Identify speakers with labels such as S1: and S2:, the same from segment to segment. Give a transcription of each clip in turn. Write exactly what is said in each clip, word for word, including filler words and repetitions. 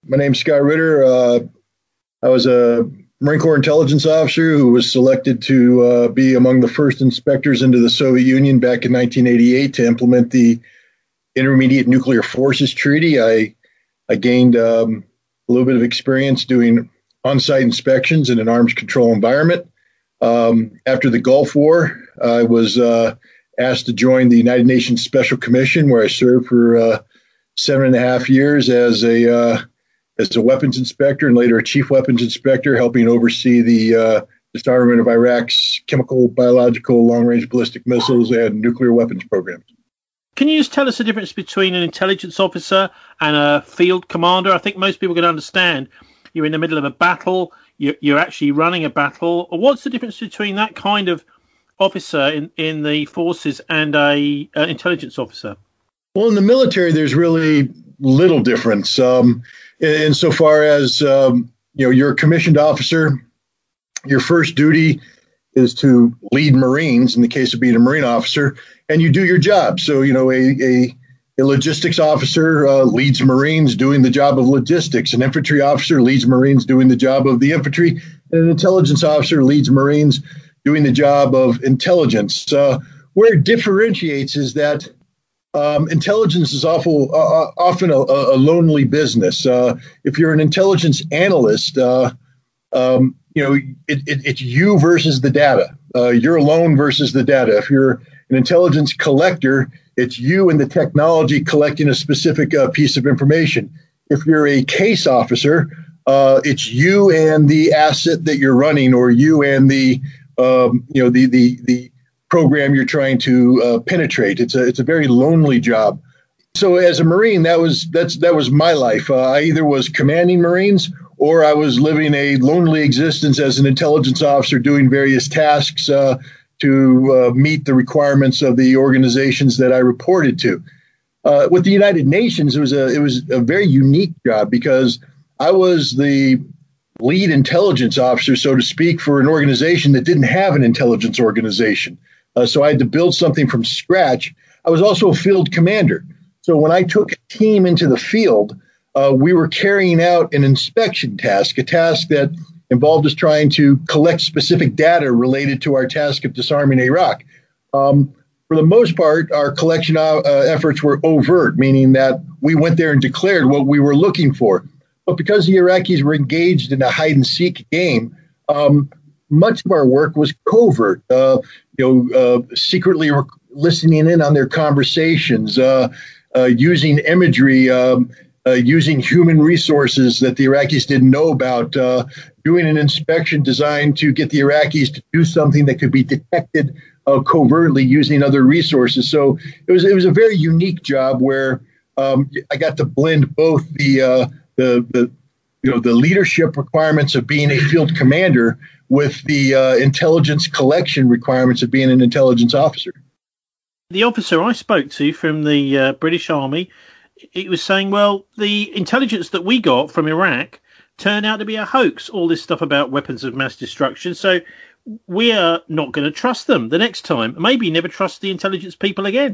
S1: My name's Scott Ritter. Uh, I was a Marine Corps intelligence officer who was selected to uh, be among the first inspectors into the Soviet Union back in nineteen eighty-eight to implement the Intermediate Nuclear Forces Treaty. I, I gained um, a little bit of experience doing on-site inspections in an arms control environment. Um, after the Gulf War, I was uh, asked to join the United Nations Special Commission, where I served for uh, seven and a half years as a uh, as a weapons inspector and later a chief weapons inspector, helping oversee the uh, disarmament of Iraq's chemical, biological, long-range ballistic missiles and nuclear weapons programs.
S2: Can you just tell us the difference between an intelligence officer and a field commander? I think most people can understand you're in the middle of a battle, you're, you're actually running a battle. What's the difference between that kind of officer in, in the forces and a, a intelligence officer?
S1: Well, in the military, there's really little difference. Um, insofar as, um, you know, you're a commissioned officer, your first duty is to lead Marines, in the case of being a Marine officer, and you do your job. So, you know, a, a, a logistics officer uh, leads Marines doing the job of logistics. An infantry officer leads Marines doing the job of the infantry. And an intelligence officer leads Marines doing the job of intelligence. Uh, where it differentiates is that Um, intelligence is awful, uh, often a, a lonely business. Uh, if you're an intelligence analyst, uh, um, you know, it, it, it's you versus the data. Uh, you're alone versus the data. If you're an intelligence collector, it's you and the technology collecting a specific uh, piece of information. If you're a case officer, uh, it's you and the asset that you're running, or you and the, um, you know, the the the program you're trying to uh, penetrate. It's a it's a very lonely job. So as a Marine, that was that's that was my life. Uh, I either was commanding Marines or I was living a lonely existence as an intelligence officer, doing various tasks uh, to uh, meet the requirements of the organizations that I reported to. Uh, with the United Nations, it was a it was a very unique job because I was the lead intelligence officer, so to speak, for an organization that didn't have an intelligence organization. Uh, so I had to build something from scratch. I was also a field commander. So when I took a team into the field, uh, we were carrying out an inspection task, a task that involved us trying to collect specific data related to our task of disarming Iraq. Um, for the most part, our collection uh, efforts were overt, meaning that we went there and declared what we were looking for. But because the Iraqis were engaged in a hide-and-seek game, um, much of our work was covert, uh, you know, uh, secretly rec- listening in on their conversations, uh, uh, using imagery, um, uh, using human resources that the Iraqis didn't know about, uh, doing an inspection designed to get the Iraqis to do something that could be detected uh, covertly using other resources. So it was it was a very unique job where um, I got to blend both the uh, the the you know the leadership requirements of being a field commander with the uh, intelligence collection requirements of being an intelligence officer.
S2: The officer I spoke to from the uh, British Army, he was saying, well, the intelligence that we got from Iraq turned out to be a hoax, all this stuff about weapons of mass destruction. So we are not going to trust them the next time. Maybe never trust the intelligence people again.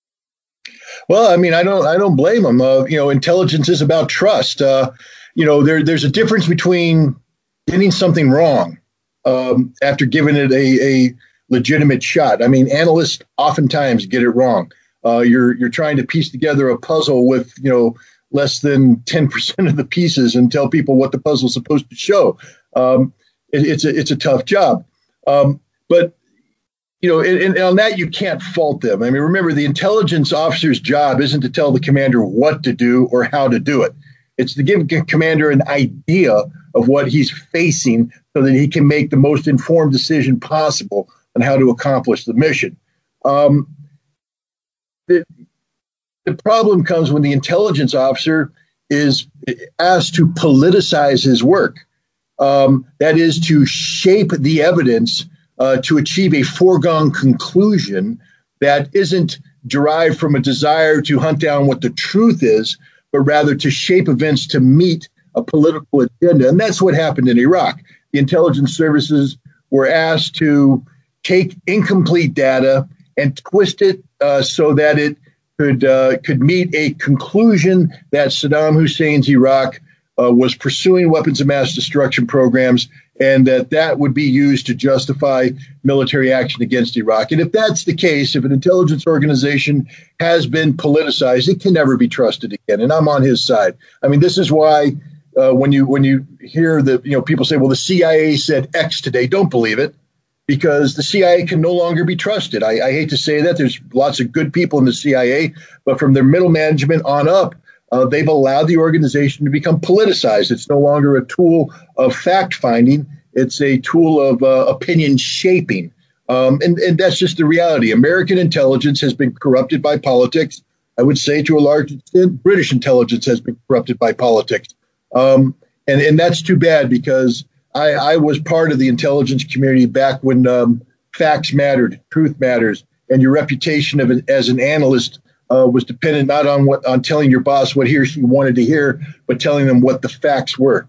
S1: Well, I mean, I don't I don't blame them. Uh, you know, intelligence is about trust. Uh, you know, there there's a difference between getting something wrong Um, after giving it a, a legitimate shot. I mean, analysts oftentimes get it wrong. Uh, you're you're trying to piece together a puzzle with, you know, less than ten percent of the pieces and tell people what the puzzle's supposed to show. Um, it, it's a it's a tough job. Um, but, you know, and, and on that, you can't fault them. I mean, remember, the intelligence officer's job isn't to tell the commander what to do or how to do it. It's to give the commander an idea of what he's facing so that he can make the most informed decision possible on how to accomplish the mission. Um, the, the problem comes when the intelligence officer is asked to politicize his work. Um, that is, to shape the evidence uh, to achieve a foregone conclusion that isn't derived from a desire to hunt down what the truth is, but rather to shape events to meet a political agenda. And that's what happened in Iraq. The intelligence services were asked to take incomplete data and twist it uh, so that it could uh, could meet a conclusion that Saddam Hussein's Iraq uh, was pursuing weapons of mass destruction programs, and that that would be used to justify military action against Iraq. And if that's the case, if an intelligence organization has been politicized, it can never be trusted again. And I'm on his side. I mean, this is why uh, when you when you hear that, you know, people say, well, the C I A said X today, don't believe it, because the C I A can no longer be trusted. I, I hate to say that. There's lots of good people in the C I A, but from their middle management on up, Uh, they've allowed the organization to become politicized. It's no longer a tool of fact-finding. It's a tool of uh, opinion shaping. Um, and, and that's just the reality. American intelligence has been corrupted by politics. I would say to a large extent, British intelligence has been corrupted by politics. Um, and, and that's too bad, because I, I was part of the intelligence community back when um, facts mattered, truth matters, and your reputation of it as an analyst Uh, was dependent not on what on telling your boss what he or she wanted to hear, but telling them what the facts were.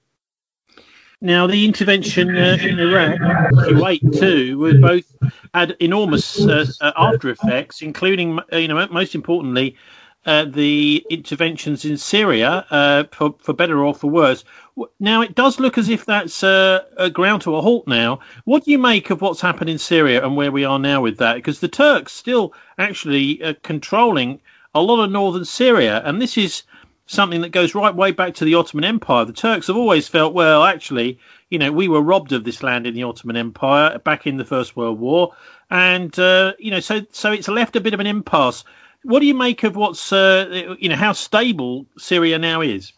S2: Now, the intervention uh, in Iraq, Kuwait too, were both had enormous uh, uh, after effects, including, uh, you know, most importantly, uh, the interventions in Syria, uh, for, for better or for worse. Now, it does look as if that's uh, a ground to a halt now. What do you make of what's happened in Syria and where we are now with that? Because the Turks still actually uh, controlling a lot of northern Syria, and this is something that goes right way back to the Ottoman Empire. The Turks have always felt, well, actually, you know, we were robbed of this land in the Ottoman Empire back in the First World War, and uh, you know, so so it's left a bit of an impasse. What do you make of what's, uh, you know, how stable Syria now is?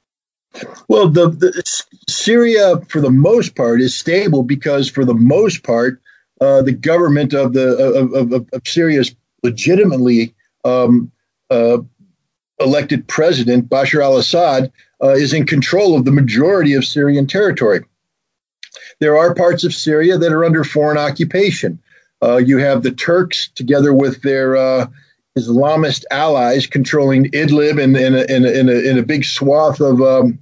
S1: Well, the, the Syria, for the most part, is stable because, for the most part, uh, the government of the of, of, of Syria is legitimately um, uh, elected president. Bashar al-Assad uh, is in control of the majority of Syrian territory. There are parts of Syria that are under foreign occupation. Uh, you have the Turks, together with their uh, Islamist allies, controlling Idlib and in a, in a, in a, in a big swath of um,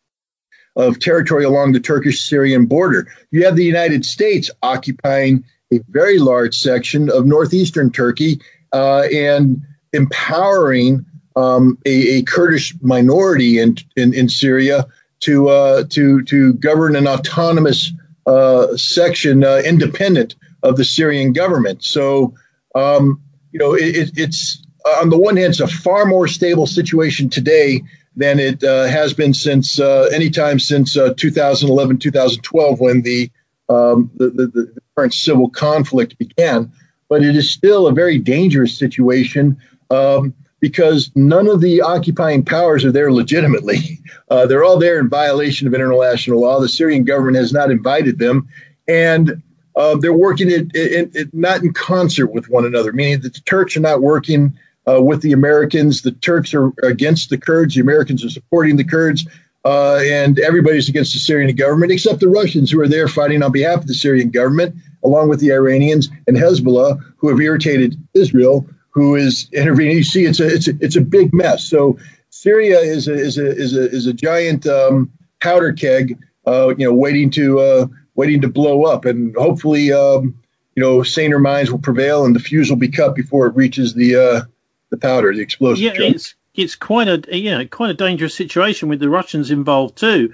S1: of territory along the Turkish-Syrian border. You have the United States occupying a very large section of northeastern Turkey uh, and empowering um, a, a Kurdish minority in in, in Syria to uh, to to govern an autonomous uh, section uh, independent of the Syrian government. So. Um, You know, it, it's on the one hand, it's a far more stable situation today than it uh, has been since uh, any time since uh, two thousand eleven, two thousand twelve, when the, um, the, the the current civil conflict began. But it is still a very dangerous situation um, because none of the occupying powers are there legitimately. Uh, they're all there in violation of international law. The Syrian government has not invited them, and Uh, they're working it, it, it not in concert with one another, meaning that the Turks are not working uh, with the Americans. The Turks are against the Kurds. The Americans are supporting the Kurds. Uh, and everybody's against the Syrian government, except the Russians, who are there fighting on behalf of the Syrian government, along with the Iranians and Hezbollah, who have irritated Israel, who is intervening. You see, it's a it's a, it's a big mess. So Syria is a is a is a is a giant um, powder keg, uh, you know, waiting to. Uh, waiting to blow up, and hopefully, um, you know, saner minds will prevail and the fuse will be cut before it reaches the uh, the powder, the explosive.
S2: Yeah, junk. it's it's quite a yeah quite a dangerous situation with the Russians involved too.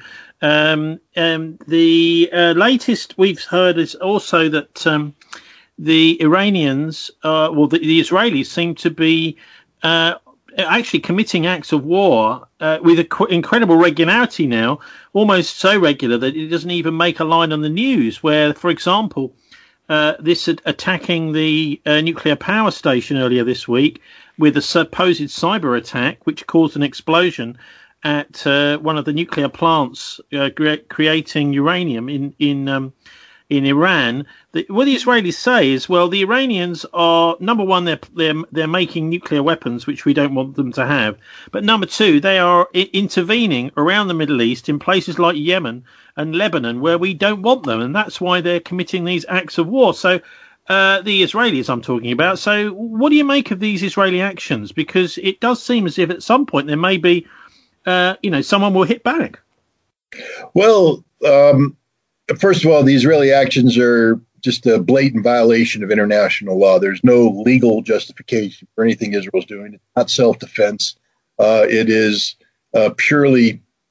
S2: Um, um, the uh, latest we've heard is also that um, the Iranians, uh, well, the, the Israelis seem to be uh, actually committing acts of war uh, with a qu- incredible regularity now, almost so regular that it doesn't even make a line on the news, where, for example, uh, this ad- attacking the uh, nuclear power station earlier this week with a supposed cyber attack, which caused an explosion at uh, one of the nuclear plants uh, cre- creating uranium in, in um, in Iran. The, what the Israelis say is, well, the Iranians are, number one, they're, they're, they're making nuclear weapons, which we don't want them to have. But number two, they are I- intervening around the Middle East in places like Yemen and Lebanon, where we don't want them. And that's why they're committing these acts of war. So uh, the Israelis I'm talking about. So what do you make of these Israeli actions? Because it does seem as if at some point there may be, uh, you know, someone will hit back.
S1: Well, um, first of all, the Israeli actions are just a blatant violation of international law. There's no legal justification for anything Israel's doing. It's not self-defense. Uh, it is uh, purely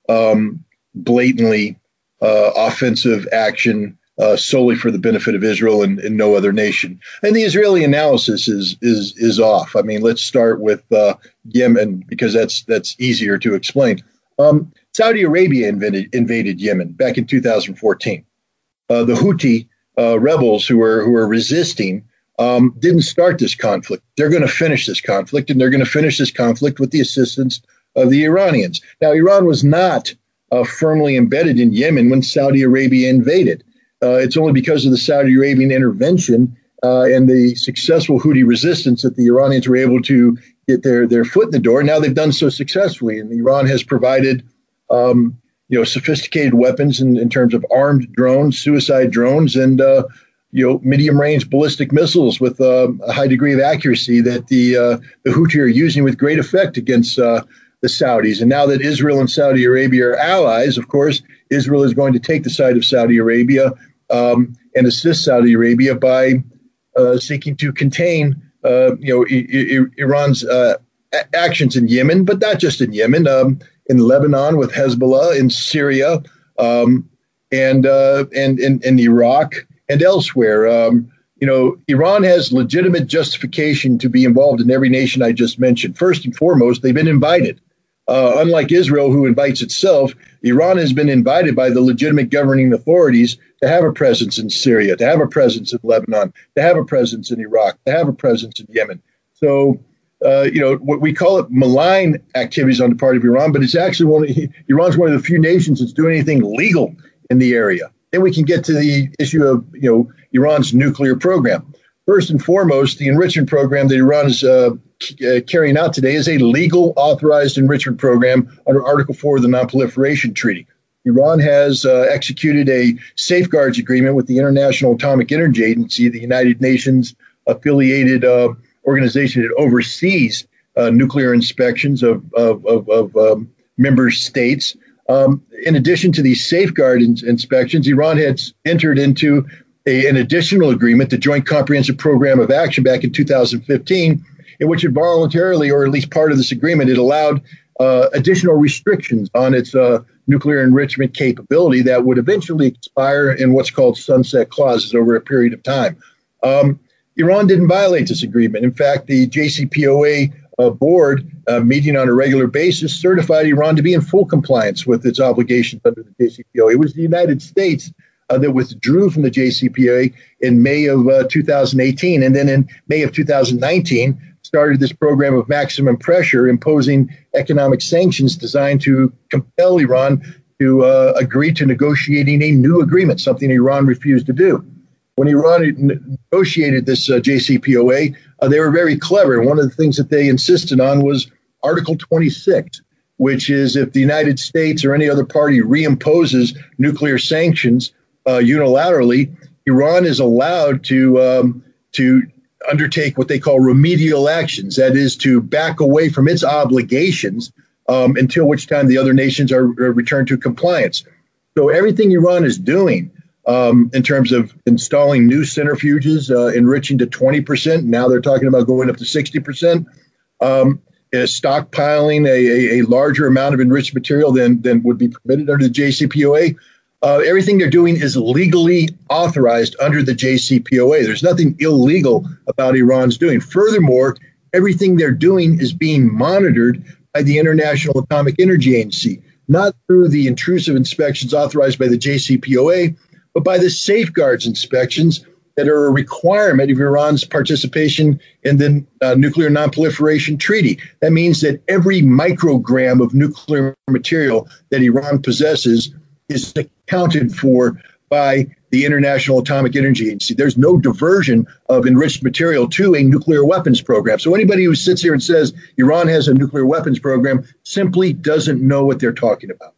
S1: um, blatantly uh, offensive action uh, solely for the benefit of Israel and, and no other nation. And the Israeli analysis is is is off. I mean, let's start with uh, Yemen, because that's that's easier to explain. Um, Saudi Arabia invaded, invaded Yemen back in two thousand fourteen. Uh, the Houthi uh, rebels who are who are resisting um, didn't start this conflict. They're going to finish this conflict, and they're going to finish this conflict with the assistance of the Iranians. Now, Iran was not uh, firmly embedded in Yemen when Saudi Arabia invaded. Uh, it's only because of the Saudi Arabian intervention uh, and the successful Houthi resistance that the Iranians were able to get their, their foot in the door. Now they've done so successfully, and Iran has provided um, you know, sophisticated weapons in, in terms of armed drones, suicide drones, and uh, you know, medium-range ballistic missiles with uh, a high degree of accuracy that the uh, the Houthi are using with great effect against uh, the Saudis. And now that Israel and Saudi Arabia are allies, of course, Israel is going to take the side of Saudi Arabia um, and assist Saudi Arabia by uh, seeking to contain, uh, you know, I- I- Iran's uh, a- actions in Yemen, but not just in Yemen, um, in Lebanon with Hezbollah, in Syria, um, and, uh, and and in Iraq and elsewhere. Um, you know, Iran has legitimate justification to be involved in every nation I just mentioned. First and foremost, they've been invited. Uh, unlike Israel, who invites itself, Iran has been invited by the legitimate governing authorities to have a presence in Syria, to have a presence in Lebanon, to have a presence in Iraq, to have a presence in Yemen. So, uh, you know, what we call it malign activities on the part of Iran, but it's actually one of, Iran's one of the few nations that's doing anything legal in the area. Then we can get to the issue of, you know, Iran's nuclear program. First and foremost, the enrichment program that Iran is uh, c- uh, carrying out today is a legal authorized enrichment program under Article four of the Non-Proliferation Treaty. Iran has uh, executed a safeguards agreement with the International Atomic Energy Agency, the United Nations affiliated uh, organization that oversees uh, nuclear inspections of, of, of, of um, member states. Um, in addition to these safeguard in- inspections, Iran had entered into a, an additional agreement, the Joint Comprehensive Program of Action, back in two thousand fifteen, in which it voluntarily, or at least part of this agreement, it allowed uh, additional restrictions on its uh, nuclear enrichment capability that would eventually expire in what's called sunset clauses over a period of time. Um, Iran didn't violate this agreement. In fact, the J C P O A uh, board, uh, meeting on a regular basis, certified Iran to be in full compliance with its obligations under the J C P O A. It was the United States uh, that withdrew from the J C P O A in May of uh, two thousand eighteen, and then in May of two thousand nineteen started this program of maximum pressure, imposing economic sanctions designed to compel Iran to uh, agree to negotiating a new agreement, something Iran refused to do. When Iran negotiated this uh, J C P O A, uh, they were very clever. And one of the things that they insisted on was Article twenty-six, which is if the United States or any other party reimposes nuclear sanctions uh, unilaterally, Iran is allowed to um, to undertake what they call remedial actions. That is, to back away from its obligations um, until which time the other nations are, are returned to compliance. So everything Iran is doing um, in terms of installing new centrifuges, uh, enriching to twenty percent, now they're talking about going up to sixty percent, um, is stockpiling a, a, a larger amount of enriched material than, than would be permitted under the J C P O A. Uh, everything they're doing is legally authorized under the J C P O A. There's nothing illegal about Iran's doing. Furthermore, everything they're doing is being monitored by the International Atomic Energy Agency, not through the intrusive inspections authorized by the J C P O A, but by the safeguards inspections that are a requirement of Iran's participation in the uh, Nuclear Non-Proliferation Treaty. That means that every microgram of nuclear material that Iran possesses is accounted for by the International Atomic Energy Agency. There's no diversion of enriched material to a nuclear weapons program. So anybody who sits here and says Iran has a nuclear weapons program simply doesn't know what they're talking about.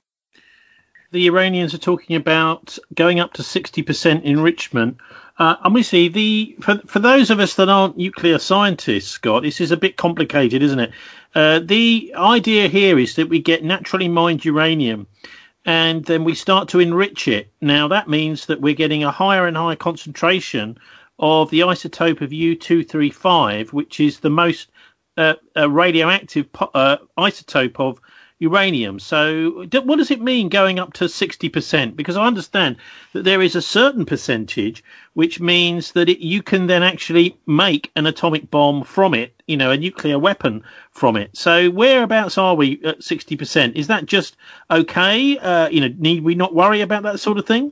S2: The Iranians are talking about going up to sixty percent enrichment. Uh, obviously, the for, for those of us that aren't nuclear scientists, Scott, this is a bit complicated, isn't it? Uh, the idea here is that we get naturally mined uranium, and then we start to enrich it. Now, that means that we're getting a higher and higher concentration of the isotope of U two thirty-five, which is the most uh, uh, radioactive po- uh, isotope of uranium. So d- what does it mean going up to sixty percent? Because I understand that there is a certain percentage, which means that it, you can then actually make an atomic bomb from it, you know, a nuclear weapon from it. So whereabouts are we at sixty percent? Is that just okay? Uh, you know, need we not worry about that sort of thing?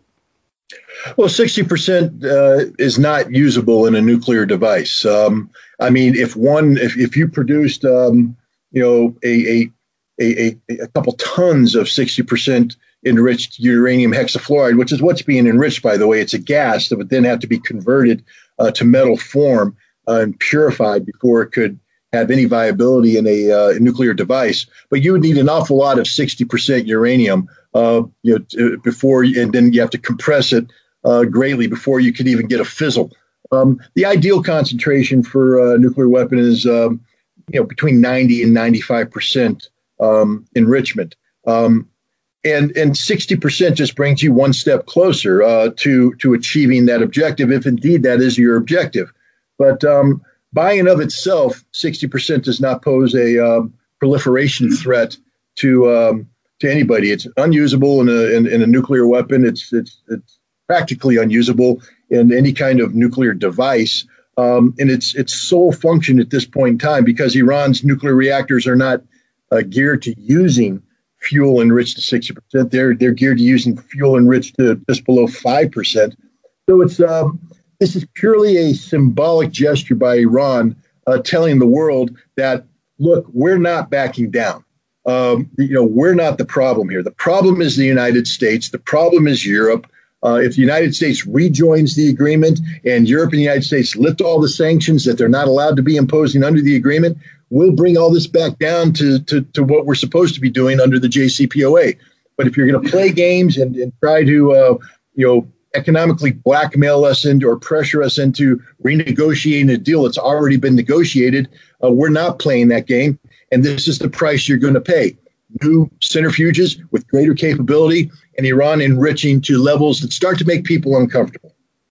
S1: Well, sixty percent uh, is not usable in a nuclear device. Um, I mean, if one, if, if you produced, um, you know, a, a, a, a couple tons of sixty percent enriched uranium hexafluoride, which is what's being enriched, by the way, it's a gas that would then have to be converted uh, to metal form uh, and purified before it could have any viability in a, uh, a nuclear device. But you would need an awful lot of sixty percent uranium, uh, you know, t- before, and then you have to compress it uh, greatly before you could even get a fizzle. Um, the ideal concentration for a nuclear weapon is, um, you know, between ninety and ninety-five percent um, enrichment. Um, and and sixty percent just brings you one step closer uh, to, to achieving that objective, if indeed that is your objective. But um, by and of itself, sixty percent does not pose a um, proliferation threat to um, to anybody. It's unusable in a in, in a nuclear weapon. It's it's it's practically unusable in any kind of nuclear device. Um, and its its sole function at this point in time, because Iran's nuclear reactors are not uh, geared to using fuel enriched to sixty percent. They're they're geared to using fuel enriched to just below five percent. So it's um, this is purely a symbolic gesture by Iran, uh, telling the world that, look, we're not backing down. Um, you know, we're not the problem here. The problem is the United States. The problem is Europe. Uh, if the United States rejoins the agreement and Europe and the United States lift all the sanctions that they're not allowed to be imposing under the agreement, we'll bring all this back down to, to, to what we're supposed to be doing under the J C P O A. But if you're going to play games and, and try to, uh, you know, economically blackmail us into or pressure us into renegotiating a deal that's already been negotiated, uh, we're not playing that game. And this is the price you're going to pay. New centrifuges with greater capability, and Iran enriching to levels that start to make people uncomfortable.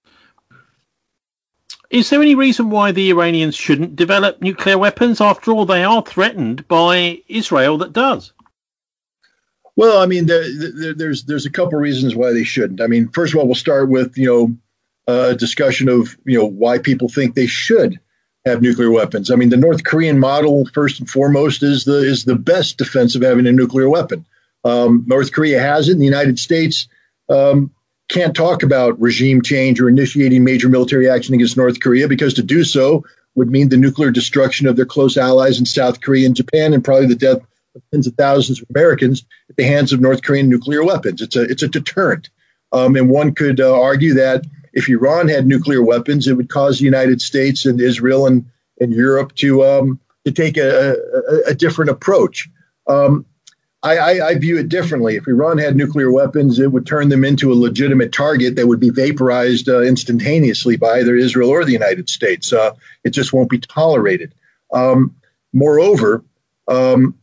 S2: Is there any reason why the Iranians shouldn't develop nuclear weapons? After all, they are threatened by Israel that does.
S1: Well, I mean, there, there, there's there's a couple reasons why they shouldn't. I mean, first of all, we'll start with, you know, a discussion of, you know, why people think they should have nuclear weapons. I mean, the North Korean model, first and foremost, is the is the best defense of having a nuclear weapon. Um, North Korea has it, and the United States um, can't talk about regime change or initiating major military action against North Korea, because to do so would mean the nuclear destruction of their close allies in South Korea and Japan, and probably the death of tens of thousands of Americans at the hands of North Korean nuclear weapons. It's a it's a deterrent, um, and one could uh, argue that if Iran had nuclear weapons, it would cause the United States and Israel and, and Europe to um, to take a, a, a different approach. Um, I, I, I view it differently. If Iran had nuclear weapons, it would turn them into a legitimate target that would be vaporized uh, instantaneously by either Israel or the United States. Uh, it just won't be tolerated. Um, moreover, um,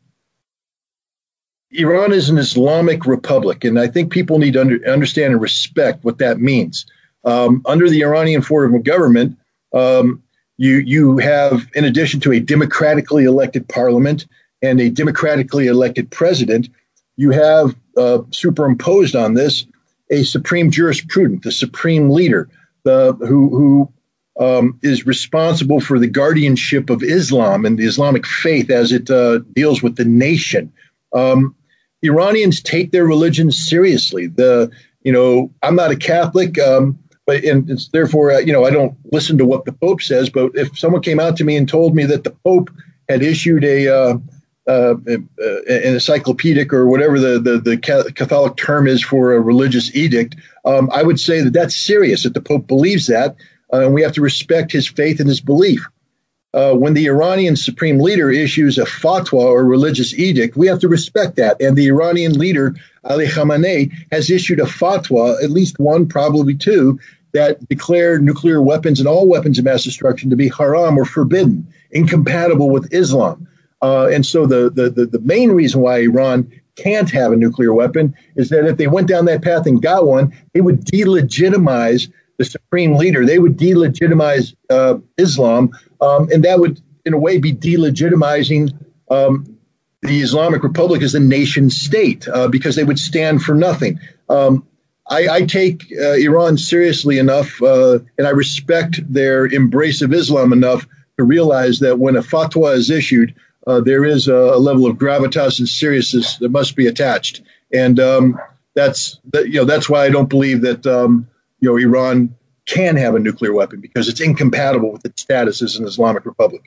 S1: Iran is an Islamic republic, and I think people need to under, understand and respect what that means. Um, under the Iranian form of government, um, you you have, in addition to a democratically elected parliament and a democratically elected president, you have uh, superimposed on this a supreme jurisprudent, the supreme leader, the, who, who um, is responsible for the guardianship of Islam and the Islamic faith as it uh, deals with the nation. Um, Iranians take their religion seriously. The you know, I'm not a Catholic. Um, But and it's therefore, uh, you know, I don't listen to what the Pope says. But if someone came out to me and told me that the Pope had issued a uh, uh, an encyclopedic or whatever the, the, the Catholic term is for a religious edict, um, I would say that that's serious, that the Pope believes that, uh, and we have to respect his faith and his belief. Uh, when the Iranian supreme leader issues a fatwa or religious edict, we have to respect that. And the Iranian leader, Ali Khamenei, has issued a fatwa, at least one, probably two, that declare nuclear weapons and all weapons of mass destruction to be haram or forbidden, incompatible with Islam. Uh, and so the, the, the, the main reason why Iran can't have a nuclear weapon is that if they went down that path and got one, it would delegitimize the supreme leader. They would delegitimize uh, Islam, um, and that would, in a way, be delegitimizing um, the Islamic Republic as a nation state uh, because they would stand for nothing. Um, I, I take uh, Iran seriously enough, uh, and I respect their embrace of Islam enough to realize that when a fatwa is issued, uh, there is a, a level of gravitas and seriousness that must be attached, and um, that's that, you know that's why I don't believe that um, you know Iran can have a nuclear weapon, because it's incompatible with its status as an Islamic Republic.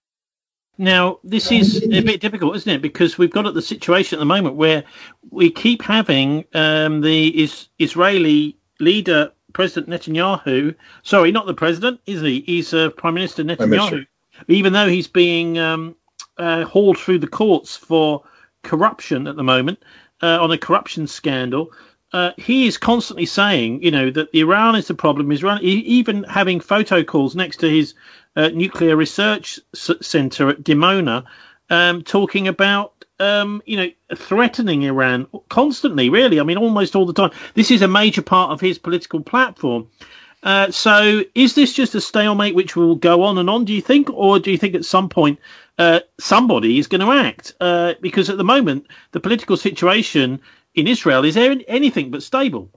S2: Now, this is a bit difficult, isn't it? Because we've got at the situation at the moment where we keep having um, the is, Israeli leader, President Netanyahu. Sorry, not the president, is he? He's uh, Prime Minister Netanyahu. Even though he's being um, uh, hauled through the courts for corruption at the moment, uh, on a corruption scandal, uh, he is constantly saying, you know, that Iran is the problem. Iran, even having photo calls next to his Uh, nuclear research center at Dimona, um, talking about, um, you know, threatening Iran constantly, really. I mean, almost all the time. This is a major part of his political platform. Uh, so is this just a stalemate which will go on and on, do you think? Or do you think at some point uh, somebody is going to act? Uh, because at the moment, the political situation in Israel is anything but stable.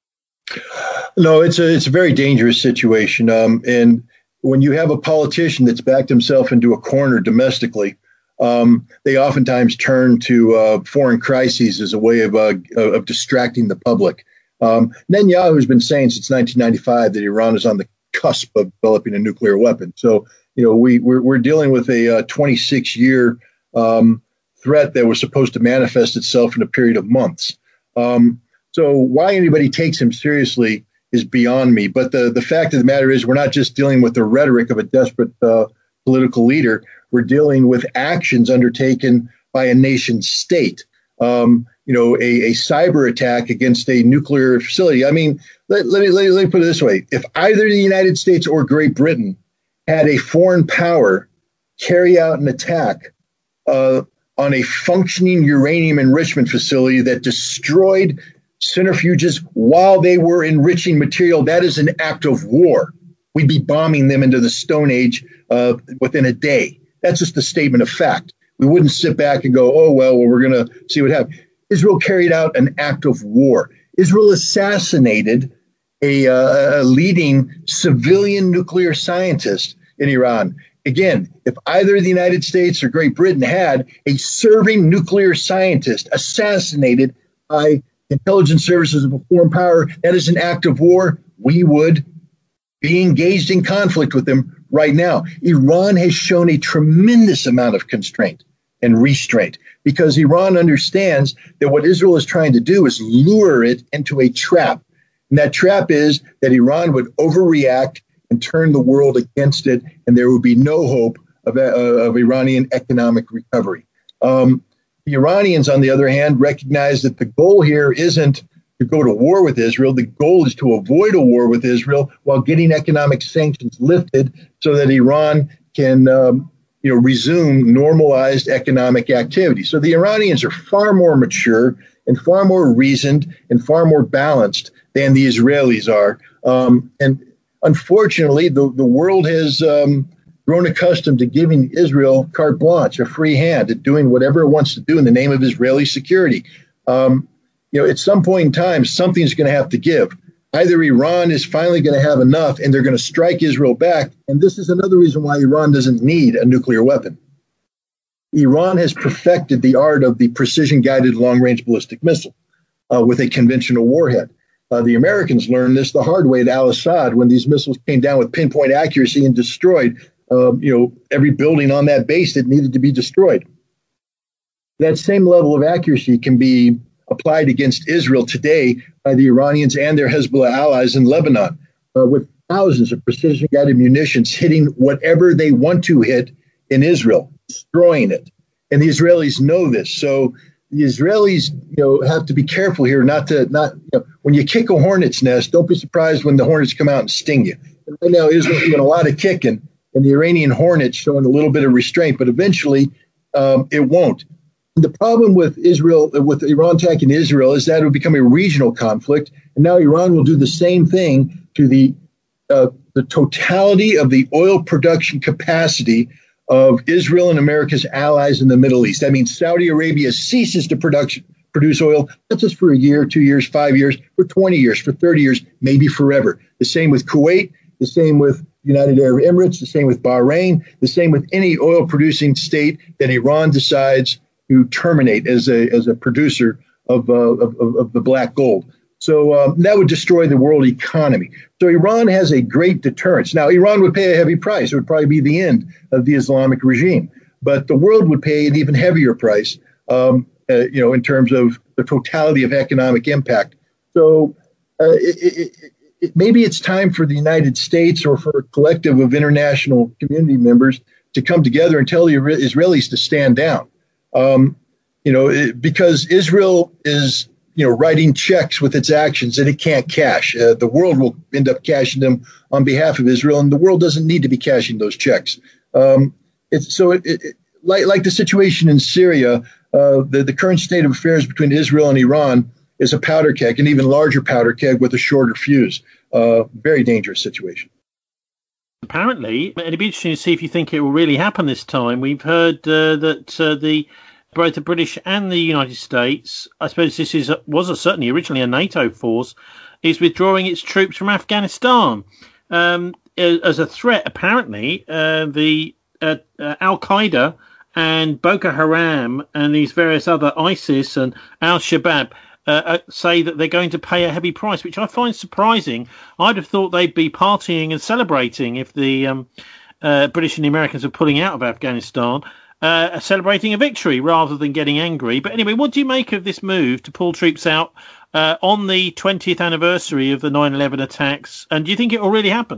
S1: No, it's a, it's a very dangerous situation. Um, and when you have a politician that's backed himself into a corner domestically, um, they oftentimes turn to uh, foreign crises as a way of uh, of distracting the public. Um, Netanyahu has been saying since nineteen ninety-five that Iran is on the cusp of developing a nuclear weapon. So, you know, we we're, we're dealing with a uh, twenty-six year um, threat that was supposed to manifest itself in a period of months. Um, so why anybody takes him seriously is beyond me. But the, the fact of the matter is, we're not just dealing with the rhetoric of a desperate uh, political leader. We're dealing with actions undertaken by a nation state. Um, you know, a, a cyber attack against a nuclear facility. I mean, let, let, me, let, me, let me put it this way. If either the United States or Great Britain had a foreign power carry out an attack uh, on a functioning uranium enrichment facility that destroyed centrifuges while they were enriching material, that is an act of war. We'd be bombing them into the Stone Age uh, within a day. That's just a statement of fact. We wouldn't sit back and go, oh, well, well we're going to see what happens. Israel carried out an act of war. Israel assassinated a, uh, a leading civilian nuclear scientist in Iran. Again, if either the United States or Great Britain had a serving nuclear scientist assassinated by intelligence services of a foreign power, that is an act of war, we would be engaged in conflict with them right now. Iran has shown a tremendous amount of constraint and restraint because Iran understands that what Israel is trying to do is lure it into a trap. And that trap is that Iran would overreact and turn the world against it, and there would be no hope of, uh, of Iranian economic recovery. Um, The Iranians, on the other hand, recognize that the goal here isn't to go to war with Israel. The goal is to avoid a war with Israel while getting economic sanctions lifted so that Iran can, um, you know, resume normalized economic activity. So the Iranians are far more mature and far more reasoned and far more balanced than the Israelis are. Um, and unfortunately, the, the world has um, grown accustomed to giving Israel carte blanche, a free hand at doing whatever it wants to do in the name of Israeli security. Um, you know, at some point in time, something's going to have to give. Either Iran is finally going to have enough and they're going to strike Israel back. And this is another reason why Iran doesn't need a nuclear weapon. Iran has perfected the art of the precision-guided long-range ballistic missile uh, with a conventional warhead. Uh, the Americans learned this the hard way at Al-Assad when these missiles came down with pinpoint accuracy and destroyed Um, you know, every building on that base that needed to be destroyed. That same level of accuracy can be applied against Israel today by the Iranians and their Hezbollah allies in Lebanon, uh, with thousands of precision-guided munitions hitting whatever they want to hit in Israel, destroying it. And the Israelis know this. So the Israelis, you know, have to be careful here not to, not, you know, when you kick a hornet's nest, don't be surprised when the hornets come out and sting you. And right now, Israel's doing a lot of kicking. And the Iranian Hornets showing a little bit of restraint, but eventually um, it won't. And the problem with Israel, with Iran attacking Israel, is that it will become a regional conflict. And now Iran will do the same thing to the uh, the totality of the oil production capacity of Israel and America's allies in the Middle East. That means Saudi Arabia ceases to production, produce oil, not just for a year, two years, five years, for twenty years, for thirty years, maybe forever. The same with Kuwait, the same with United Arab Emirates, the same with Bahrain, the same with any oil-producing state that Iran decides to terminate as a as a producer of, uh, of, of the black gold. So um, that would destroy the world economy. So Iran has a great deterrence. Now, Iran would pay a heavy price. It would probably be the end of the Islamic regime. But the world would pay an even heavier price, um, uh, you know, in terms of the totality of economic impact. So uh, it, it, it, maybe it's time for the United States or for a collective of international community members to come together and tell the Israelis to stand down. Um, you know, it, because Israel is you know, writing checks with its actions that it can't cash. Uh, the world will end up cashing them on behalf of Israel, and the world doesn't need to be cashing those checks. Um, it's, so, it, it, like, like the situation in Syria, uh, the, the current state of affairs between Israel and Iran is a powder keg, an even larger powder keg with a shorter fuse. Uh, very dangerous situation.
S2: Apparently, it'd be interesting to see if you think it will really happen this time. We've heard uh, that uh, the both the British and the United States, I suppose this is was a, certainly originally a NATO force, is withdrawing its troops from Afghanistan um, as a threat. Apparently, uh, the uh, uh, Al-Qaeda and Boko Haram and these various other ISIS and Al-Shabaab uh, uh, say that they're going to pay a heavy price, which I find surprising. I'd have thought they'd be partying and celebrating if the um, uh, British and the Americans are pulling out of Afghanistan. Uh, celebrating a victory rather than getting angry. But anyway, what do you make of this move to pull troops out uh, on the twentieth anniversary of the nine eleven attacks? And do you think it will really happen?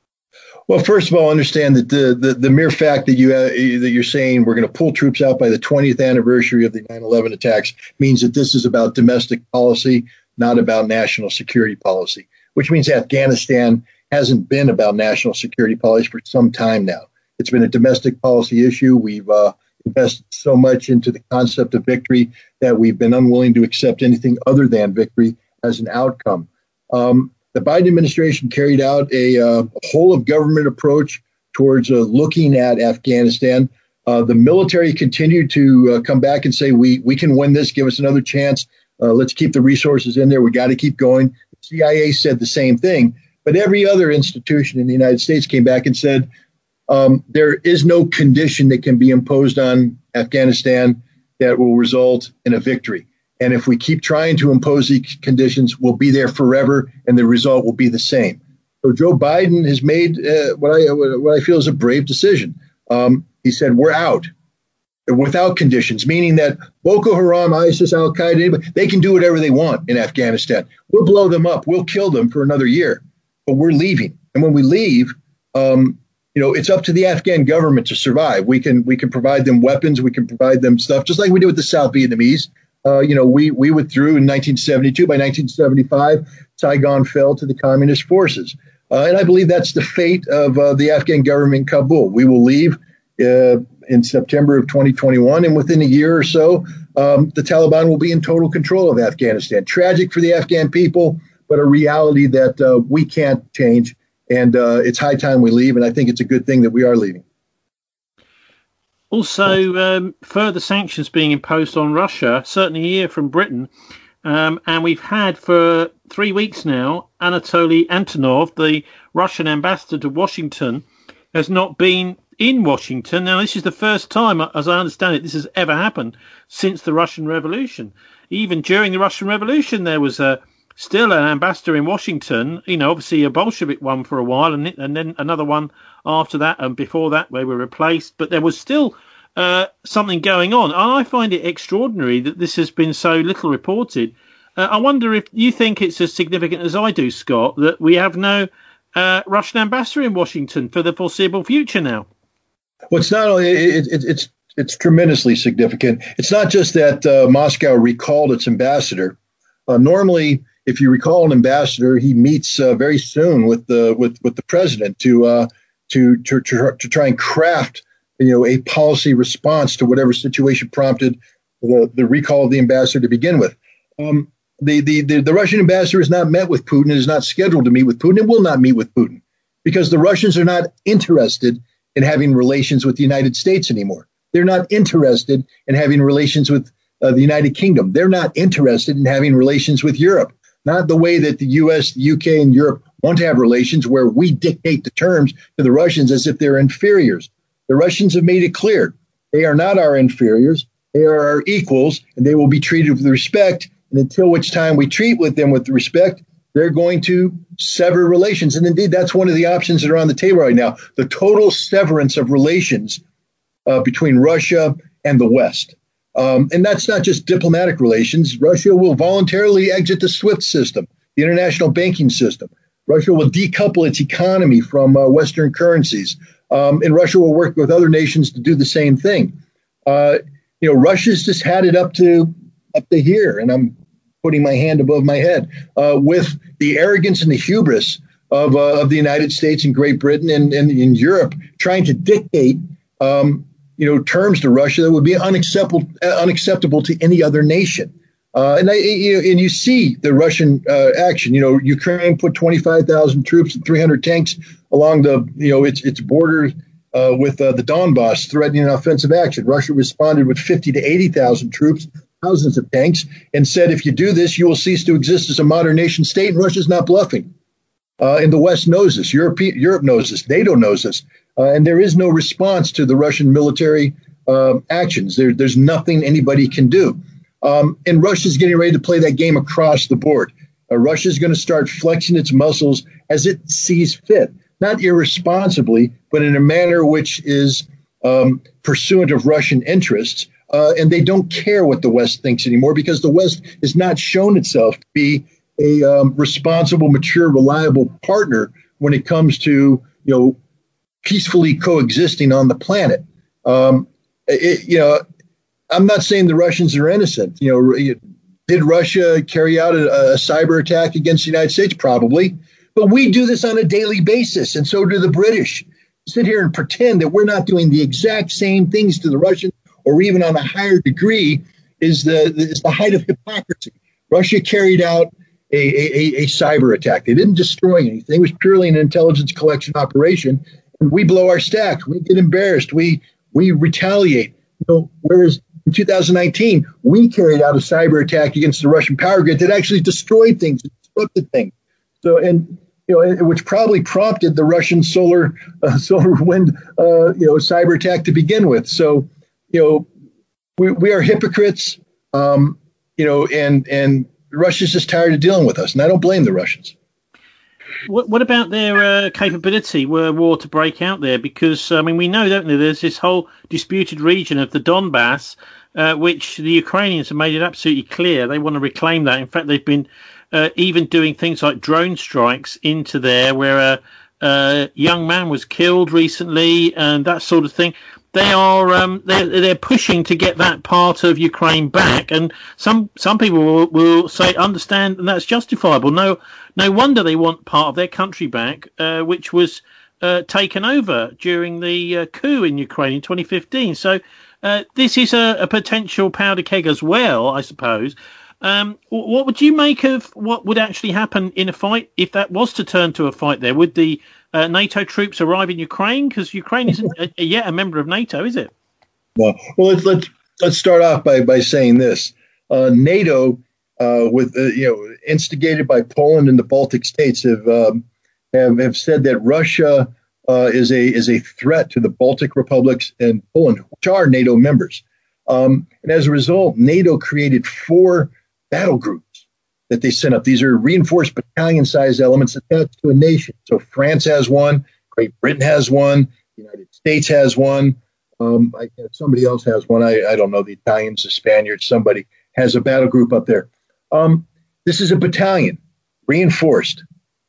S1: Well, first of all, understand that the the, the mere fact that you uh, that you're saying we're going to pull troops out by the twentieth anniversary of the nine eleven attacks means that this is about domestic policy, not about national security policy, which means Afghanistan hasn't been about national security policy for some time now. It's been a domestic policy issue. We've uh, invested so much into the concept of victory that we've been unwilling to accept anything other than victory as an outcome. Um, the Biden administration carried out a, uh, a whole of government approach towards uh, looking at Afghanistan. Uh, the military continued to uh, come back and say, we, we can win this. Give us another chance. Uh, let's keep the resources in there. We got to keep going. The C I A said the same thing. But every other institution in the United States came back and said, Um, there is no condition that can be imposed on Afghanistan that will result in a victory. And if we keep trying to impose these conditions, we'll be there forever, and the result will be the same. So Joe Biden has made uh, what I what I feel is a brave decision. Um, he said, we're out without conditions, meaning that Boko Haram, ISIS, Al-Qaeda, they can do whatever they want in Afghanistan. We'll blow them up. We'll kill them for another year, but we're leaving. And when we leave, um, you know, it's up to the Afghan government to survive. We can we can provide them weapons. We can provide them stuff, just like we did with the South Vietnamese. Uh, you know, we we withdrew in nineteen seventy-two. By nineteen seventy-five, Saigon fell to the communist forces. Uh, and I believe that's the fate of uh, the Afghan government in Kabul. We will leave uh, in September of twenty twenty-one. And within a year or so, um, the Taliban will be in total control of Afghanistan. Tragic for the Afghan people, but a reality that uh, we can't change. And uh, it's high time we leave, and I think it's a good thing that we are leaving.
S2: Also, um, further sanctions being imposed on Russia, certainly here from Britain. Um, and we've had for three weeks now, Anatoly Antonov, the Russian ambassador to Washington, has not been in Washington. Now, this is the first time, as I understand it, this has ever happened since the Russian Revolution. Even during the Russian Revolution, there was a still an ambassador in Washington, you know, obviously a Bolshevik one for a while, and, and then another one after that, and before that they were replaced. But there was still uh, something going on. And I find it extraordinary that this has been so little reported. Uh, I wonder if you think it's as significant as I do, Scott, that we have no uh, Russian ambassador in Washington for the foreseeable future now.
S1: Well, it's not only it, it, it's it's tremendously significant. It's not just that uh, Moscow recalled its ambassador. Uh, normally, if you recall, an ambassador, he meets uh, very soon with the with, with the president to, uh, to to to to try and craft, you know, a policy response to whatever situation prompted the, the recall of the ambassador to begin with. Um, the, the the the Russian ambassador has not met with Putin and is not scheduled to meet with Putin and will not meet with Putin because the Russians are not interested in having relations with the United States anymore. They're not interested in having relations with uh, the United Kingdom. They're not interested in having relations with Europe. Not the way that the U S, the U K, and Europe want to have relations, where we dictate the terms to the Russians as if they're inferiors. The Russians have made it clear they are not our inferiors. They are our equals, and they will be treated with respect. And until which time we treat with them with respect, they're going to sever relations. And indeed, that's one of the options that are on the table right now, the total severance of relations uh, between Russia and the West. Um, and that's not just diplomatic relations. Russia will voluntarily exit the SWIFT system, the international banking system. Russia will decouple its economy from uh, Western currencies. Um, and Russia will work with other nations to do the same thing. Uh, you know, Russia's just had it up to up to here, and I'm putting my hand above my head uh, with the arrogance and the hubris of uh, of the United States and Great Britain and, and in Europe, trying to dictate um, you know terms to Russia that would be unacceptable unacceptable to any other nation. Uh, and I, you know, and you see the Russian uh, action. You know, Ukraine put twenty-five thousand troops and three hundred tanks along the you know its its border uh, with uh, the Donbass, threatening an offensive action. Russia responded with fifty to eighty thousand troops, thousands of tanks, and said, if you do this, you will cease to exist as a modern nation state. And Russia's not bluffing. Uh, and the West knows this. Europe, Europe knows this. NATO knows this. Uh, and there is no response to the Russian military uh, actions. There, there's nothing anybody can do. Um, and Russia's getting ready to play that game across the board. Uh, Russia's going to start flexing its muscles as it sees fit, not irresponsibly, but in a manner which is um, pursuant of Russian interests. Uh, and they don't care what the West thinks anymore, because the West has not shown itself to be a um, responsible, mature, reliable partner when it comes to, you know, peacefully coexisting on the planet. Um, it, you know, I'm not saying the Russians are innocent. You know, did Russia carry out a, a cyber attack against the United States? Probably. But we do this on a daily basis, and so do the British. Sit here and pretend that we're not doing the exact same things to the Russians, or even on a higher degree, is the is the height of hypocrisy. Russia carried out a, a, a cyber attack. They didn't destroy anything. It was purely an intelligence collection operation. And we blow our stacks. We get embarrassed. We we retaliate. You know, whereas in two thousand nineteen, we carried out a cyber attack against the Russian power grid that actually destroyed things, disrupted things. So, and you know, which probably prompted the Russian solar uh, solar wind uh, you know cyber attack to begin with. So, you know, we we are hypocrites. Um, you know, and and Russia's just tired of dealing with us, and I don't blame the Russians.
S2: What, what about their uh, capability were a war to break out there? Because, I mean, we know, don't we, there's this whole disputed region of the Donbass, uh, which the Ukrainians have made it absolutely clear they want to reclaim that. In fact, they've been uh, even doing things like drone strikes into there, where a, a young man was killed recently and that sort of thing. They are um, they're, they're pushing to get that part of Ukraine back, and some some people will, will say understand, and that's justifiable. No no wonder they want part of their country back, uh, which was uh, taken over during the uh, coup in Ukraine in twenty fifteen. So uh, this is a, a potential powder keg as well, I suppose. Um, what would you make of what would actually happen in a fight if that was to turn to a fight there? Would the uh, NATO troops arrive in Ukraine? Because Ukraine isn't a, a, yet a member of NATO, is it? No.
S1: Well, let's let's let's start off by by saying this: uh, NATO, uh, with uh, you know, instigated by Poland and the Baltic states, have um, have have said that Russia uh, is a is a threat to the Baltic republics and Poland, which are NATO members. Um, and as a result, NATO created four battle groups that they sent up. These are reinforced battalion-sized elements attached to a nation. So France has one, Great Britain has one, the United States has one, um, I, somebody else has one. I, I don't know, the Italians, the Spaniards, somebody has a battle group up there. Um, this is a battalion, reinforced.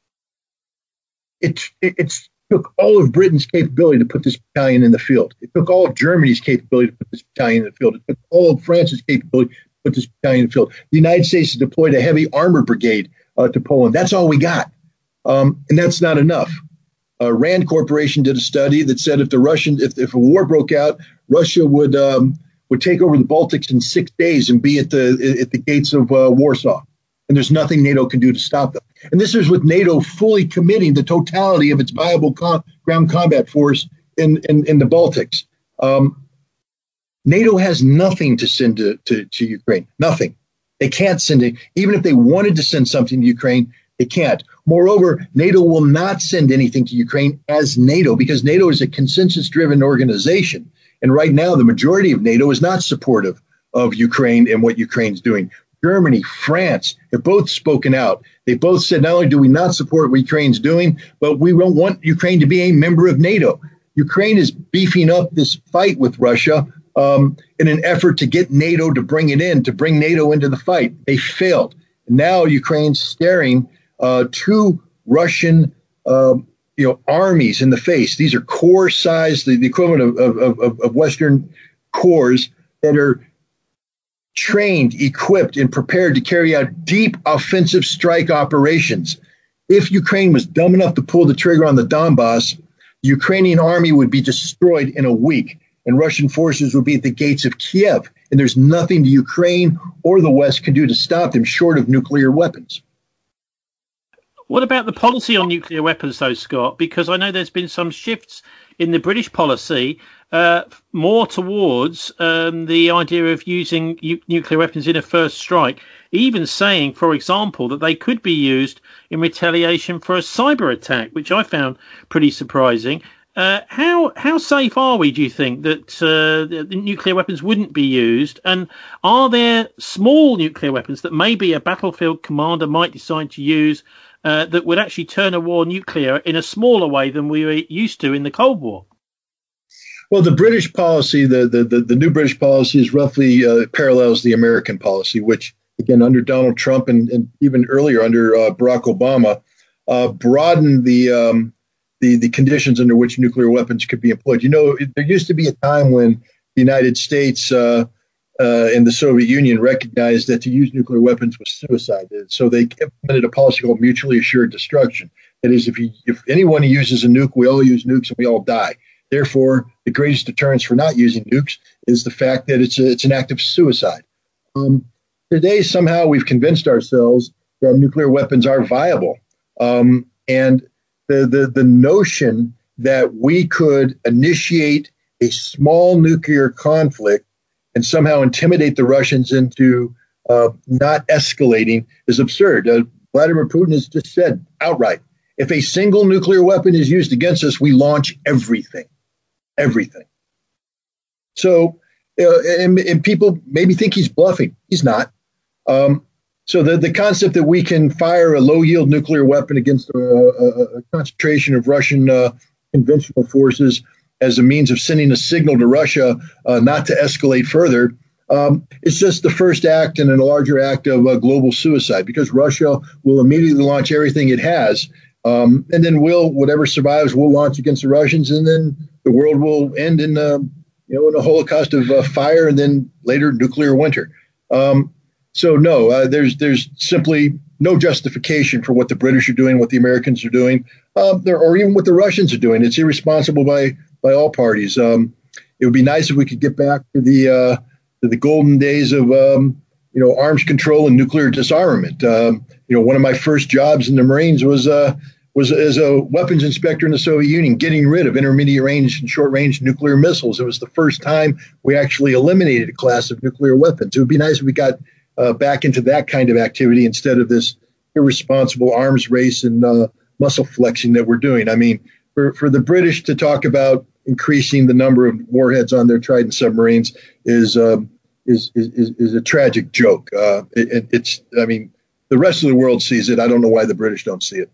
S1: It, it, it took all of Britain's capability to put this battalion in the field. It took all of Germany's capability to put this battalion in the field. It took all of France's capability put this battalion in the field. The United States has deployed a heavy armor brigade uh, to Poland. That's all we got. Um, and that's not enough. Uh, Rand Corporation did a study that said if the Russian, if, if a war broke out, Russia would um, would take over the Baltics in six days and be at the at the gates of uh, Warsaw. And there's nothing NATO can do to stop them. And this is with NATO fully committing the totality of its viable com- ground combat force in, in, in the Baltics. Um, NATO has nothing to send to, to, to Ukraine, nothing. They can't send it. Even if they wanted to send something to Ukraine, they can't. Moreover, NATO will not send anything to Ukraine as NATO because NATO is a consensus-driven organization. And right now, the majority of NATO is not supportive of Ukraine and what Ukraine's doing. Germany, France have both spoken out. They both said not only do we not support what Ukraine's doing, but we don't want Ukraine to be a member of NATO. Ukraine is beefing up this fight with Russia um, in an effort to get NATO to bring it in, to bring NATO into the fight. They failed. Now Ukraine's staring uh, two Russian uh, you know, armies in the face. These are corps-sized, the, the equivalent of, of, of, of Western corps that are trained, equipped, and prepared to carry out deep offensive strike operations. If Ukraine was dumb enough to pull the trigger on the Donbass, the Ukrainian army would be destroyed in a week, and Russian forces would be at the gates of Kiev. And there's nothing the Ukraine or the West can do to stop them short of nuclear weapons.
S2: What about the policy on nuclear weapons, though, Scott? Because I know there's been some shifts in the British policy, uh, more towards um, the idea of using u- nuclear weapons in a first strike, even saying, for example, that they could be used in retaliation for a cyber attack, which I found pretty surprising. Uh, how how safe are we, do you think, that uh, the, the nuclear weapons wouldn't be used? And are there small nuclear weapons that maybe a battlefield commander might decide to use uh, that would actually turn a war nuclear in a smaller way than we were used to in the Cold War?
S1: Well, the British policy, the the, the, the new British policy is roughly uh, parallels the American policy, which, again, under Donald Trump and, and even earlier under uh, Barack Obama, uh, broadened the um, The, the conditions under which nuclear weapons could be employed. You know, there used to be a time when the United States uh, uh, and the Soviet Union recognized that to use nuclear weapons was suicide. So they implemented a policy called mutually assured destruction. That is, if you, if anyone uses a nuke, we all use nukes and we all die. Therefore, the greatest deterrence for not using nukes is the fact that it's a, it's an act of suicide. Um, today, somehow we've convinced ourselves that nuclear weapons are viable. Um, and The, the, the notion that we could initiate a small nuclear conflict and somehow intimidate the Russians into uh, not escalating is absurd. Uh, Vladimir Putin has just said outright, if a single nuclear weapon is used against us, we launch everything, everything. So, uh, and, and people maybe think he's bluffing. He's not. Um, So the, the concept that we can fire a low-yield nuclear weapon against a, a, a concentration of Russian uh, conventional forces as a means of sending a signal to Russia uh, not to escalate further, um, it's just the first act in a larger act of uh, global suicide, because Russia will immediately launch everything it has, um, and then we'll, whatever survives, will launch against the Russians, and then the world will end in, uh, you know, in a holocaust of uh, fire, and then later nuclear winter. Um, So, no, uh, there's there's simply no justification for what the British are doing, what the Americans are doing, um, or even what the Russians are doing. It's irresponsible by by all parties. Um, it would be nice if we could get back to the uh, to the golden days of, um, you know, arms control and nuclear disarmament. Um, you know, one of my first jobs in the Marines was uh, was as a weapons inspector in the Soviet Union, getting rid of intermediate range and short range nuclear missiles. It was the first time we actually eliminated a class of nuclear weapons. It would be nice if we got Uh, back into that kind of activity instead of this irresponsible arms race and uh, muscle flexing that we're doing. I mean, for, for the British to talk about increasing the number of warheads on their Trident submarines is um, is, is is a tragic joke. Uh, it, it's, I mean, the rest of the world sees it. I don't know why the British don't see it.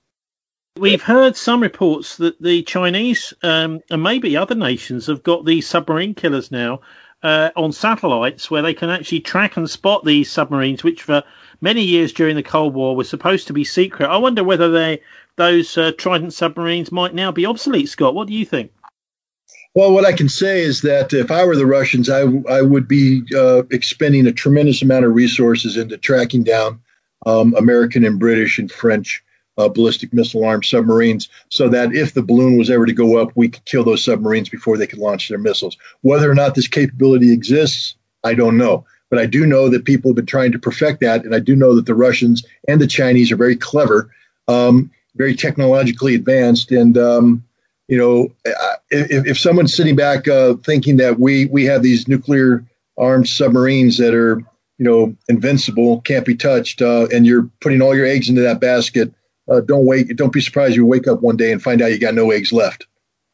S2: We've heard some reports that the Chinese um, and maybe other nations have got these submarine killers now Uh, on satellites, where they can actually track and spot these submarines, which for many years during the Cold War were supposed to be secret. I wonder whether they, those uh, Trident submarines might now be obsolete, Scott. What do you think?
S1: Well, what I can say is that if I were the Russians, I, I would be uh, expending a tremendous amount of resources into tracking down um, American and British and French Uh, ballistic missile armed submarines, so that if the balloon was ever to go up, we could kill those submarines before they could launch their missiles. Whether or not this capability exists, I don't know. But I do know that people have been trying to perfect that, and I do know that the Russians and the Chinese are very clever, um, very technologically advanced, and um, you know, if, if someone's sitting back uh, thinking that we we have these nuclear armed submarines that are, you know, invincible, can't be touched, uh, and you're putting all your eggs into that basket, uh, don't wait. Don't be surprised you wake up one day and find out you got no eggs left.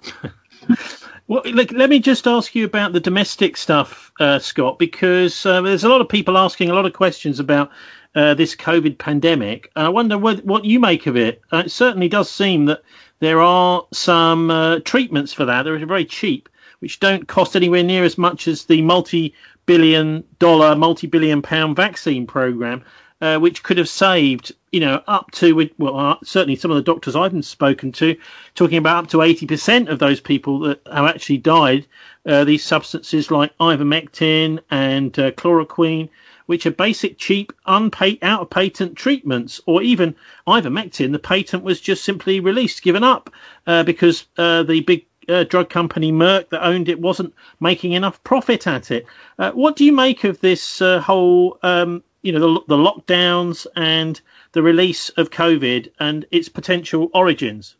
S2: Well, look, let me just ask you about the domestic stuff, uh, Scott, because uh, there's a lot of people asking a lot of questions about uh, this COVID pandemic. I wonder what, what you make of it. Uh, it certainly does seem that there are some uh, treatments for that. They're very cheap, which don't cost anywhere near as much as the multi-billion dollar, multi-billion pound vaccine program, uh, which could have saved, you know, up to, well, uh, certainly some of the doctors I've spoken to, talking about up to eighty percent of those people that have actually died, uh, these substances like ivermectin and uh, chloroquine, which are basic, cheap, unpaid, out of patent treatments, or even ivermectin. The patent was just simply released, given up, uh, because uh, the big uh, drug company Merck that owned it wasn't making enough profit at it. Uh, what do you make of this uh, whole, um, you know, the, the lockdowns and the release of COVID and its potential origins?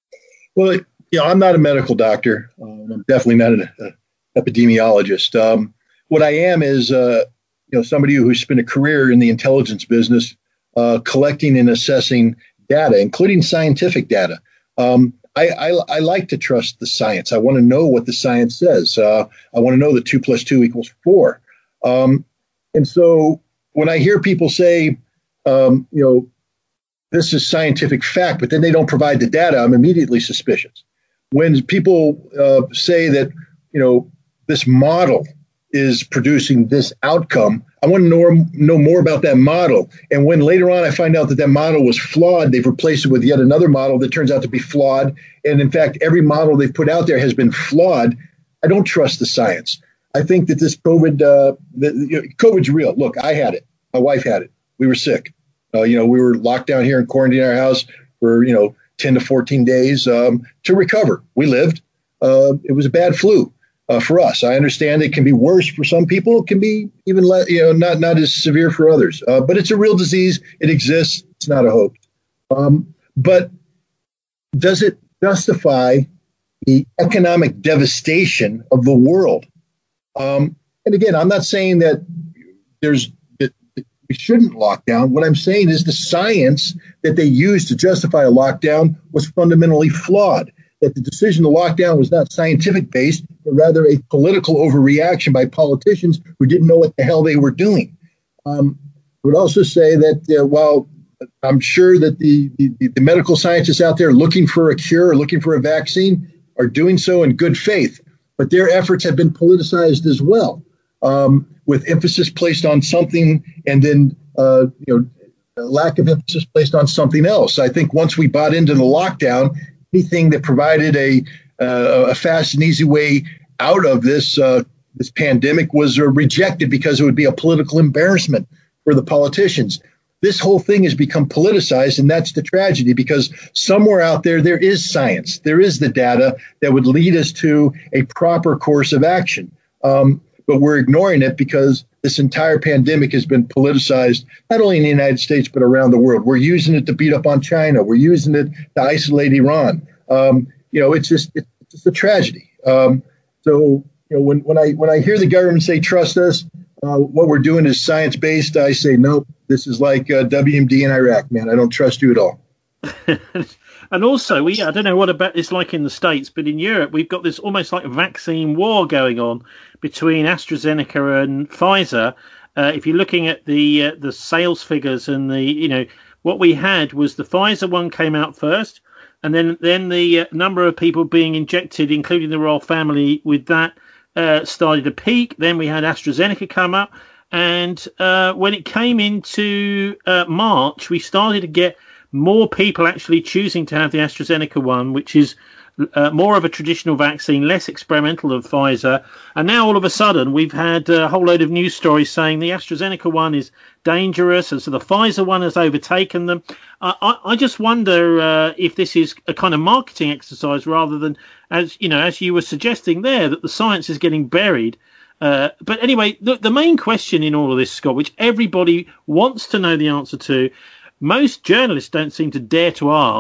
S1: Well, you know, I'm not a medical doctor. Um, I'm definitely not an uh, epidemiologist. Um, what I am is, uh, you know, somebody who's spent a career in the intelligence business, uh, collecting and assessing data, including scientific data. Um, I, I, I like to trust the science. I want to know what the science says. Uh, I want to know that two plus two equals four. Um, and so when I hear people say, um, you know, this is scientific fact, but then they don't provide the data, I'm immediately suspicious. When people uh, say that, you know, this model is producing this outcome, I want to know, know more about that model. And when later on I find out that that model was flawed, they've replaced it with yet another model that turns out to be flawed. And in fact, every model they've put out there has been flawed. I don't trust the science. I think that this COVID, uh, the, you know, COVID's real. Look, I had it. My wife had it. We were sick. Uh, you know, we were locked down here in quarantine in our house for, you know, ten to fourteen days um, to recover. We lived. Uh, it was a bad flu uh, for us. I understand it can be worse for some people. It can be even, le- you know, not not as severe for others. Uh, but it's a real disease. It exists. It's not a hoax. Um, but does it justify the economic devastation of the world? Um, and again, I'm not saying that there's we shouldn't lock down. What I'm saying is the science that they used to justify a lockdown was fundamentally flawed, that the decision to lock down was not scientific based, but rather a political overreaction by politicians who didn't know what the hell they were doing. Um, I would also say that uh, while I'm sure that the, the, the medical scientists out there looking for a cure or looking for a vaccine are doing so in good faith, but their efforts have been politicized as well. Um, with emphasis placed on something and then, uh, you know, lack of emphasis placed on something else. I think once we bought into the lockdown, anything that provided a, uh, a fast and easy way out of this uh, this pandemic was uh, rejected because it would be a political embarrassment for the politicians. This whole thing has become politicized, and that's the tragedy, because somewhere out there, there is science. There is the data that would lead us to a proper course of action. Um, But we're ignoring it because this entire pandemic has been politicized, not only in the United States, but around the world. We're using it to beat up on China. We're using it to isolate Iran. Um, you know, it's just it's just a tragedy. Um, so, you know, when, when I when I hear the government say, trust us, uh, what we're doing is science-based, I say, nope, this is like uh, W M D in Iraq, man. I don't trust you at all.
S2: And also, we I don't know what about it's like in the States, but in Europe, we've got this almost like vaccine war going on between AstraZeneca and Pfizer. Uh, if you're looking at the uh, the sales figures and the, you know, what we had was the Pfizer one came out first, and then then the uh, number of people being injected, including the royal family, with that uh, started to peak. Then we had AstraZeneca come up, and uh, when it came into uh, March, we started to get more people actually choosing to have the AstraZeneca one, which is uh, more of a traditional vaccine, less experimental than Pfizer. And now all of a sudden we've had a whole load of news stories saying the AstraZeneca one is dangerous, and so the Pfizer one has overtaken them. Uh, I, I just wonder uh, if this is a kind of marketing exercise rather than, as you know, as you were suggesting there, that the science is getting buried. Uh, but anyway, the, the main question in all of this, Scott, which everybody wants to know the answer to, most journalists don't seem to dare to ask,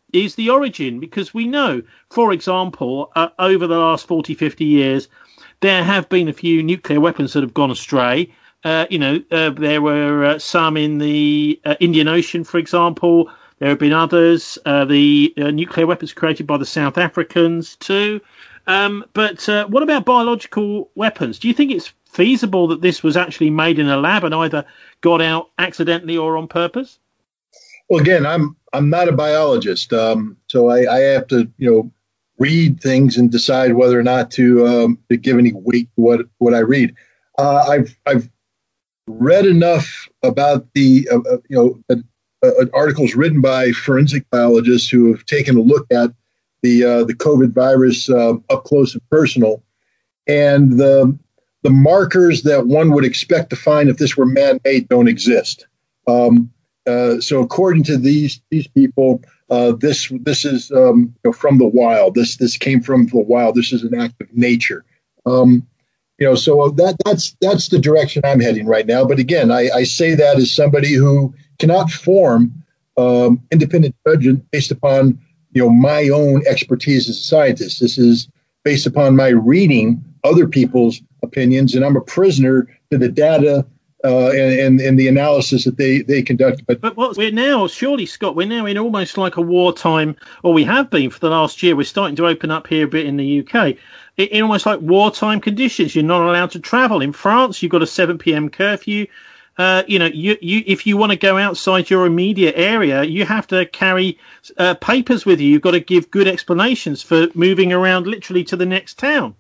S2: is the origin, because we know, for example, uh, over the last forty, fifty years, there have been a few nuclear weapons that have gone astray. Uh, you know, uh, there were uh, some in the uh, Indian Ocean, for example. There have been others, uh, the uh, nuclear weapons created by the South Africans too. Um, but uh, what about biological weapons? Do you think it's feasible that this was actually made in a lab and either got out accidentally or on purpose?
S1: Well, again, I'm I'm not a biologist, um, so I, I have to, you know, read things and decide whether or not to, um, to give any weight to what what I read. Uh, I've I've read enough about the uh, uh, you know uh, uh, articles written by forensic biologists who have taken a look at the uh, the COVID virus uh, up close and personal, and the the markers that one would expect to find if this were man-made don't exist. Um, uh, so according to these these people, uh, this this is um, you know, from the wild. This this came from the wild. This is an act of nature. Um, you know, so that that's that's the direction I'm heading right now. But again, I, I say that as somebody who cannot form um, independent judgment based upon, you know, my own expertise as a scientist. This is based upon my reading other people's opinions, and I'm a prisoner to the data uh, and, and and the analysis that they they conduct. But,
S2: but what we're now, surely, Scott, we're now in almost like a wartime, or we have been for the last year. We're starting to open up here a bit in the U K. In almost like wartime conditions. You're not allowed to travel. In France, you've got a seven p.m. curfew. Uh, you know, you, you, if you want to go outside your immediate area, you have to carry uh, papers with you. You've got to give good explanations for moving around literally to the next town.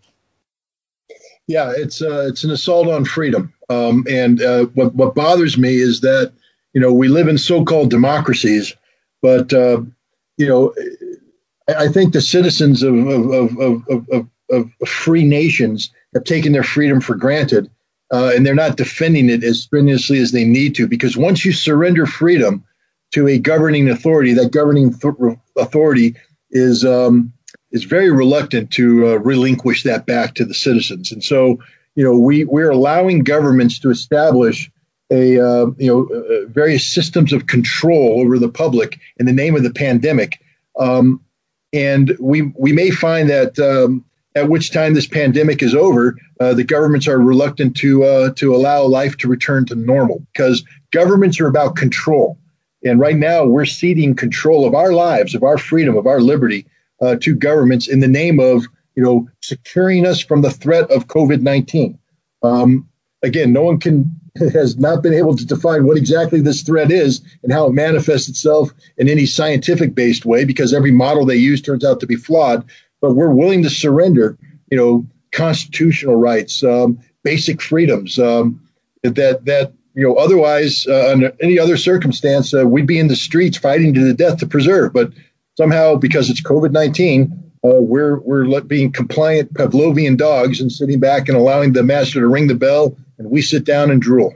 S1: Yeah, it's uh, it's an assault on freedom. Um, and uh, what what bothers me is that, you know, we live in so-called democracies, but uh, you know, I, I think the citizens of of, of, of, of of free nations have taken their freedom for granted. Uh, and they're not defending it as strenuously as they need to, because once you surrender freedom to a governing authority, that governing th- authority is um, is very reluctant to uh, relinquish that back to the citizens. And so, you know, we we're allowing governments to establish a uh, you know uh, various systems of control over the public in the name of the pandemic, um, and we we may find that. Um, At which time this pandemic is over, uh, the governments are reluctant to uh, to allow life to return to normal, because governments are about control. And right now we're ceding control of our lives, of our freedom, of our liberty uh, to governments in the name of, you know, securing us from the threat of COVID nineteen. Um, again, no one can has not been able to define what exactly this threat is and how it manifests itself in any scientific based way, because every model they use turns out to be flawed. But we're willing to surrender, you know, constitutional rights, um, basic freedoms um, that that you know otherwise uh, under any other circumstance uh, we'd be in the streets fighting to the death to preserve. But somehow, because it's COVID nineteen, uh, we're we're being compliant Pavlovian dogs and sitting back and allowing the master to ring the bell, and we sit down and drool.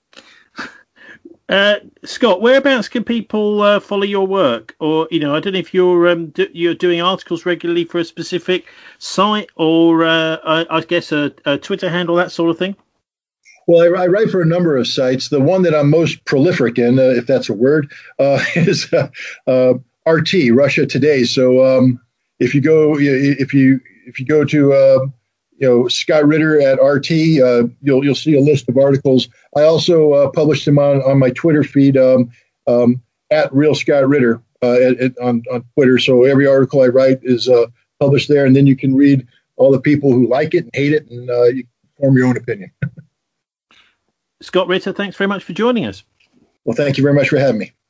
S2: Uh, Scott, whereabouts can people uh, follow your work? Or, you know, I don't know if you're um, do, you're doing articles regularly for a specific site, or uh, I, I guess a, a Twitter handle, that sort of thing.
S1: Well, I, I write for a number of sites. The one that I'm most prolific in, uh, if that's a word, uh, is uh, uh, R T, Russia Today. So um, if you go, if you if you go to uh, you know, Scott Ritter at R T, uh, you'll you'll see a list of articles. I also uh, published them on, on my Twitter feed um, um, at Real Scott Ritter uh, at, at, on, on Twitter. So every article I write is uh, published there, and then you can read all the people who like it and hate it, and uh, you can form your own opinion.
S2: Scott Ritter, thanks very much for joining us.
S1: Well, thank you very much for having me.